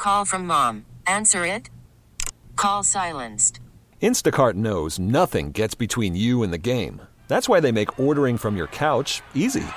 Call from mom. Answer it. Call silenced. Instacart knows nothing gets between you and the game. That's why they make ordering from your couch easy.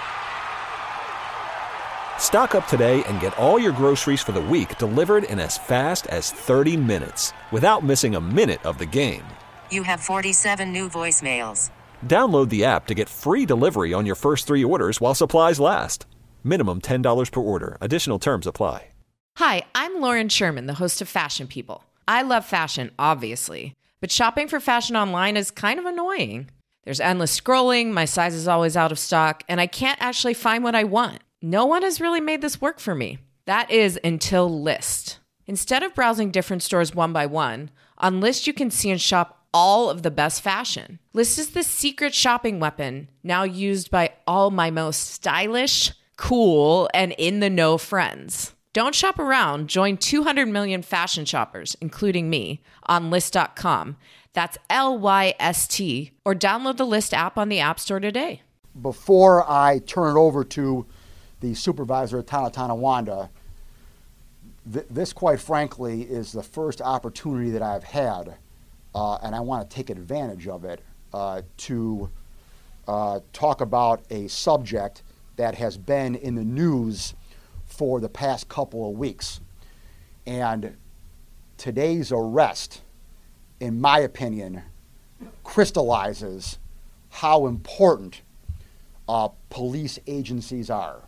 Stock up today and get all your groceries for the week delivered in as fast as 30 minutes without missing a minute of the game. You have 47 new voicemails. Download the app to get free delivery on your first 3 orders while supplies last. Minimum $10 per order. Additional terms apply. Hi, I'm Lauren Sherman, the host of Fashion People. I love fashion, obviously, but shopping for fashion online is kind of annoying. There's endless scrolling, my size is always out of stock, and I can't actually find what I want. No one has really made this work for me. That is until Lyst. Instead of browsing different stores one by one, on Lyst you can see and shop all of the best fashion. Lyst is the secret shopping weapon now used by all my most stylish, cool, and in-the-know friends. Don't shop around. Join 200 million fashion shoppers, including me, on Lyst.com. That's Lyst, or download the Lyst app on the App Store today. Before I turn it over to the supervisor at Town of Tonawanda, this, quite frankly, is the first opportunity that I've had, and I want to take advantage of it, to talk about a subject that has been in the news for the past couple of weeks. And today's arrest, in my opinion, crystallizes how important police agencies are.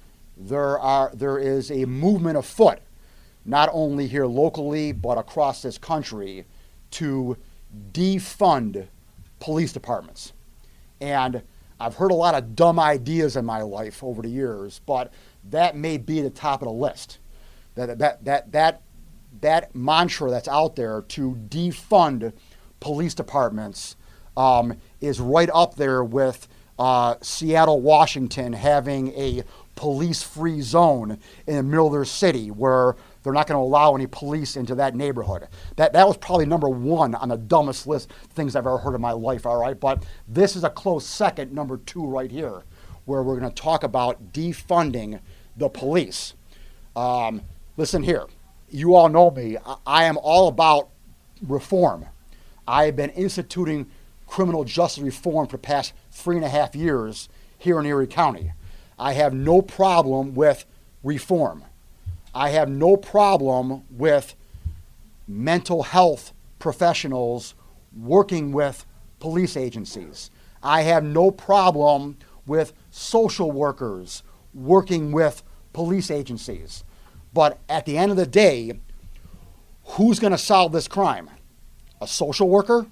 There is a movement afoot, not only here locally, but across this country, to defund police departments. And I've heard a lot of dumb ideas in my life over the years, but that may be the top of the list. That mantra that's out there to defund police departments is right up there with Seattle, Washington having a police-free zone in the middle of their city where they're not going to allow any police into that neighborhood. That was probably number one on the dumbest list of things I've ever heard in my life, all right? But this is a close second, number two right here, where we're going to talk about defunding the police. Listen here, you all know me. I am all about reform. I have been instituting criminal justice reform for the past 3.5 years here in Erie County. I have no problem with reform. I have no problem with mental health professionals working with police agencies. I have no problem with social workers working with police agencies. But at the end of the day, who's going to solve this crime? A social worker?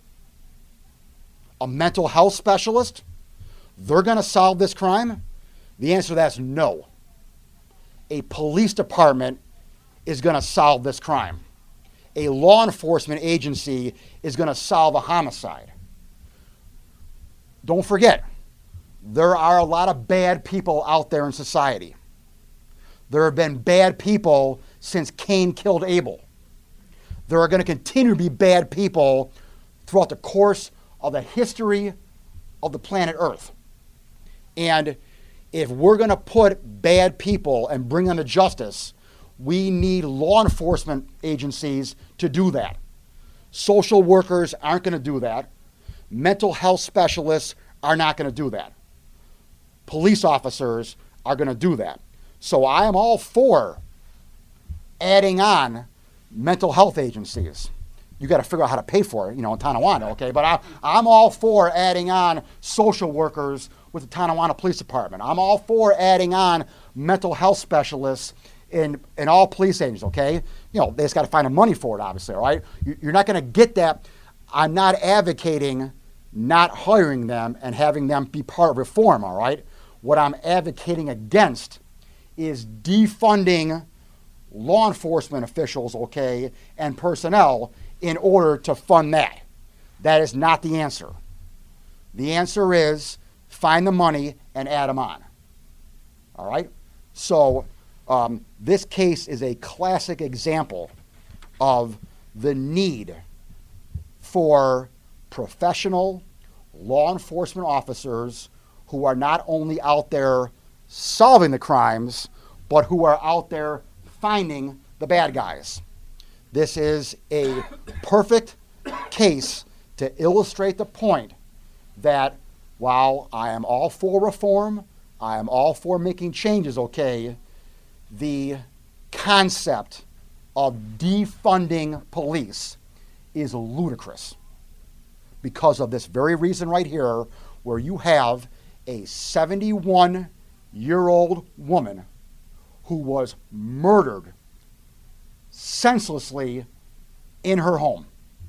A mental health specialist? They're going to solve this crime? The answer to that is no. A police department is going to solve this crime. A law enforcement agency is going to solve a homicide. Don't forget, there are a lot of bad people out there in society. There have been bad people since Cain killed Abel. There are going to continue to be bad people throughout the course of the history of the planet Earth. And if we're going to put bad people and bring them to justice, we need law enforcement agencies to do that. Social workers aren't going to do that. Mental health specialists are not going to do that. Police officers are going to do that. So I am all for adding on mental health agencies. You got to figure out how to pay for it, in Tonawanda, okay? But I'm all for adding on social workers with the Tonawanda Police Department. I'm all for adding on mental health specialists in all police agencies, okay? They just got to find the money for it, obviously, all right? You're not going to get that. I'm not advocating not hiring them and having them be part of reform, all right? What I'm advocating against is defunding law enforcement officials, okay, and personnel in order to fund that. That is not the answer. The answer is find the money and add them on. All right? So this case is a classic example of the need for professional law enforcement officers who are not only out there solving the crimes, but who are out there finding the bad guys. This is a perfect case to illustrate the point that while I am all for reform, I am all for making changes, okay, the concept of defunding police is ludicrous because of this very reason right here, where you have a 71-year-old woman who was murdered senselessly in her home.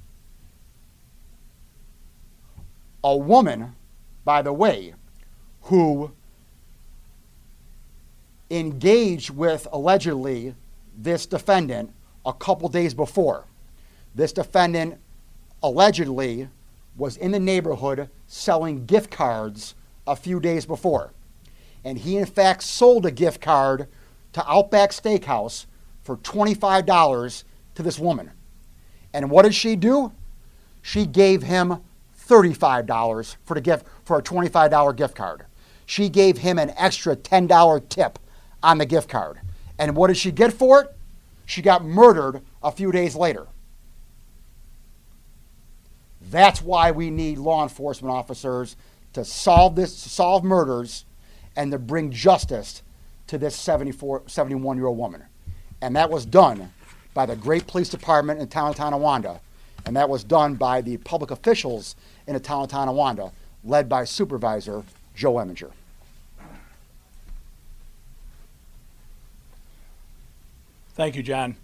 A woman, by the way, who engaged with, allegedly, this defendant a couple days before. This defendant allegedly was in the neighborhood selling gift cards a few days before. And he, in fact, sold a gift card to Outback Steakhouse for $25 to this woman. And what did she do? She gave him $35 for a $25 gift card. She gave him an extra $10 tip on the gift card. And what did she get for it? She got murdered a few days later. That's why we need law enforcement officers to solve murders and to bring justice to this 71-year-old woman. And that was done by the great police department in the town of Tonawanda, and that was done by the public officials in the town of Tonawanda, led by Supervisor Joe Eminger. Thank you, John.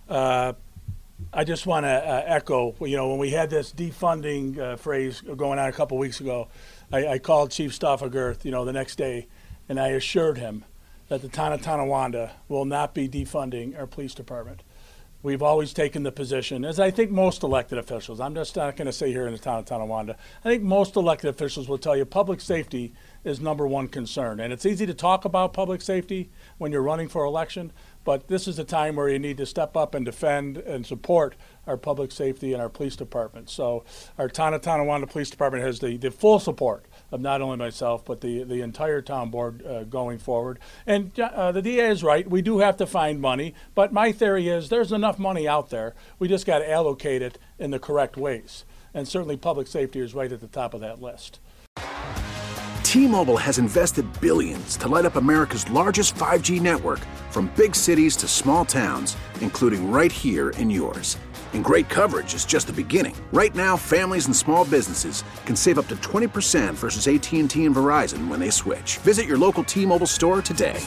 I just want to echo, when we had this defunding phrase going on a couple weeks ago, I called Chief Stoffagerth, the next day, and I assured him that the town of Tonawanda will not be defunding our police department. We've always taken the position, as I think most elected officials, I'm just not going to say here in the town of Tonawanda, I think most elected officials will tell you public safety is number one concern. And it's easy to talk about public safety when you're running for election, but this is a time where you need to step up and defend and support our public safety and our police department. So our town of Tonawanda Police Department has the full support of not only myself, but the entire town board going forward. And the DA is right, we do have to find money, but my theory is there's enough money out there. We just got to allocate it in the correct ways. And certainly public safety is right at the top of that list. T-Mobile has invested billions to light up America's largest 5G network, from big cities to small towns, including right here in yours. And great coverage is just the beginning. Right now, families and small businesses can save up to 20% versus AT&T and Verizon when they switch. Visit your local T-Mobile store today.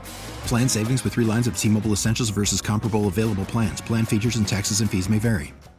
Plan savings with 3 lines of T-Mobile Essentials versus comparable available plans. Plan features and taxes and fees may vary.